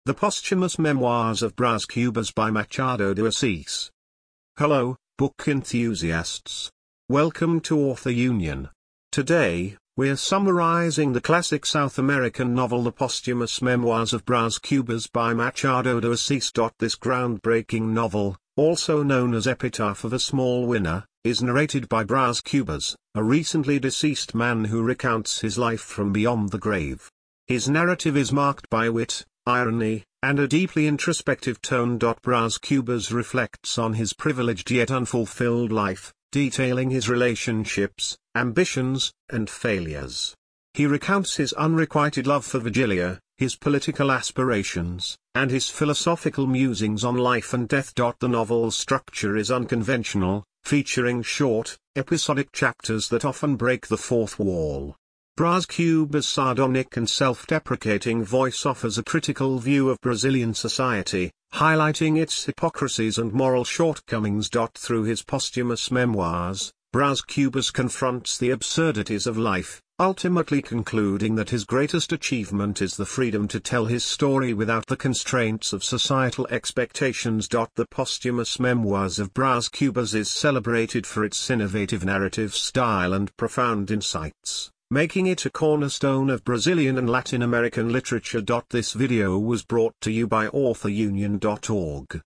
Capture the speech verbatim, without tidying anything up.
The Posthumous Memoirs of Bras Cubas by Machado de Assis. Hello, book enthusiasts. Welcome to Author Union. Today, we're summarizing the classic South American novel The Posthumous Memoirs of Bras Cubas by Machado de Assis. This groundbreaking novel, also known as Epitaph of a Small Winner, is narrated by Bras Cubas, a recently deceased man who recounts his life from beyond the grave. His narrative is marked by wit, irony, and a deeply introspective tone. Bras Cubas reflects on his privileged yet unfulfilled life, detailing his relationships, ambitions, and failures. He recounts his unrequited love for Virgilia, his political aspirations, and his philosophical musings on life and death. The novel's structure is unconventional, featuring short, episodic chapters that often break the fourth wall. Bras Cubas' sardonic and self-deprecating voice offers a critical view of Brazilian society, highlighting its hypocrisies and moral shortcomings. Through his posthumous memoirs, Bras Cubas confronts the absurdities of life, ultimately concluding that his greatest achievement is the freedom to tell his story without the constraints of societal expectations. The posthumous memoirs of Bras Cubas is celebrated for its innovative narrative style and profound insights, making it a cornerstone of Brazilian and Latin American literature. This video was brought to you by author union dot org.